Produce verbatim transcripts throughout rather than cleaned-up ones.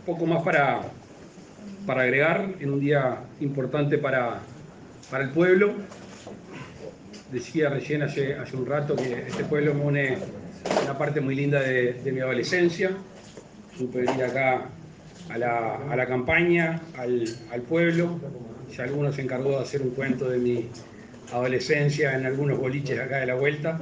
poco más para, para agregar en un día importante para, para el pueblo. Decía recién hace, hace un rato que este pueblo me une una parte muy linda de, de mi adolescencia. Supe venir acá a la, a la campaña, al, al pueblo. Ya algunos se encargó de hacer un cuento de mi adolescencia en algunos boliches acá de la vuelta,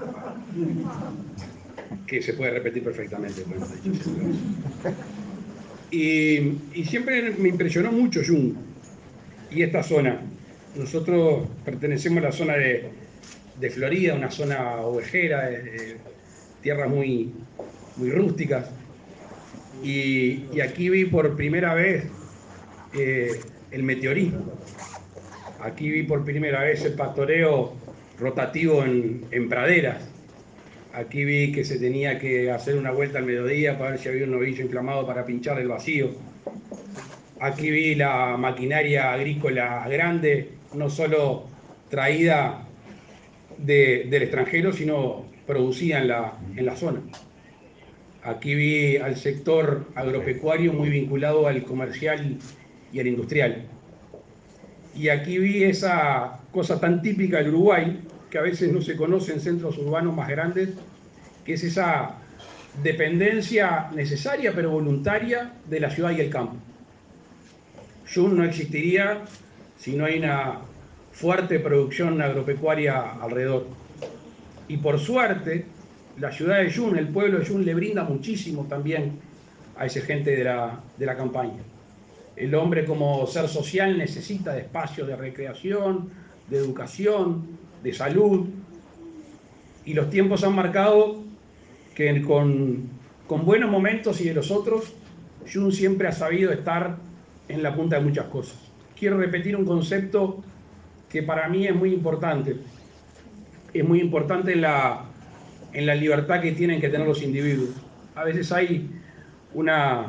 que se puede repetir perfectamente. Bueno, dicho sea de paso. Y, y siempre me impresionó mucho Jung y esta zona. Nosotros pertenecemos a la zona de, de Florida, una zona ovejera, de, de tierras muy, muy rústicas. Y, y aquí vi por primera vez eh, el meteorismo. Aquí vi por primera vez el pastoreo rotativo en, en praderas. Aquí vi que se tenía que hacer una vuelta al mediodía para ver si había un novillo inflamado para pinchar el vacío. Aquí vi la maquinaria agrícola grande, no solo traída de, del extranjero, sino producida en la, en la zona. Aquí vi al sector agropecuario muy vinculado al comercial y al industrial. Y aquí vi esa cosa tan típica del Uruguay, que a veces no se conoce en centros urbanos más grandes, que es esa dependencia necesaria pero voluntaria de la ciudad y el campo. Jung no existiría si no hay una fuerte producción agropecuaria alrededor. Y por suerte, la ciudad de Jung, el pueblo de Jung, le brinda muchísimo también a esa gente de la, de la campaña. El hombre como ser social necesita de espacios de recreación, de educación, de salud. Y los tiempos han marcado que con, con buenos momentos y de los otros, Jung siempre ha sabido estar en la punta de muchas cosas. Quiero repetir un concepto que para mí es muy importante. Es muy importante en la, en la libertad que tienen que tener los individuos. A veces hay una,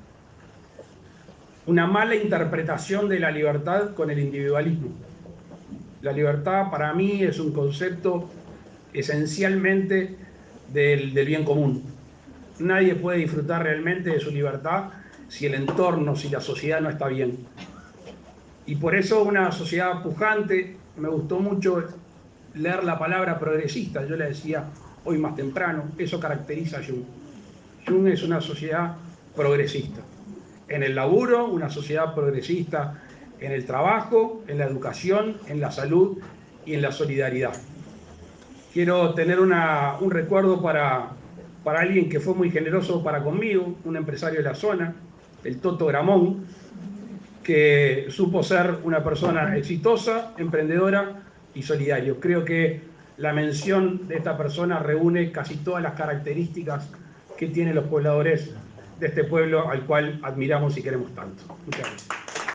una mala interpretación de la libertad con el individualismo. La libertad para mí es un concepto esencialmente del, del bien común. Nadie puede disfrutar realmente de su libertad si el entorno, si la sociedad no está bien. Y por eso una sociedad pujante, me gustó mucho leer la palabra progresista, yo le decía hoy más temprano, eso caracteriza a Jung. Jung es una sociedad progresista. En el laburo, una sociedad progresista en el trabajo, en la educación, en la salud y en la solidaridad. Quiero tener una, un recuerdo para, para alguien que fue muy generoso para conmigo, un empresario de la zona, el Toto Gramón, que supo ser una persona exitosa, emprendedora y solidario. Creo que la mención de esta persona reúne casi todas las características que tienen los pobladores de este pueblo al cual admiramos y queremos tanto. Muchas gracias.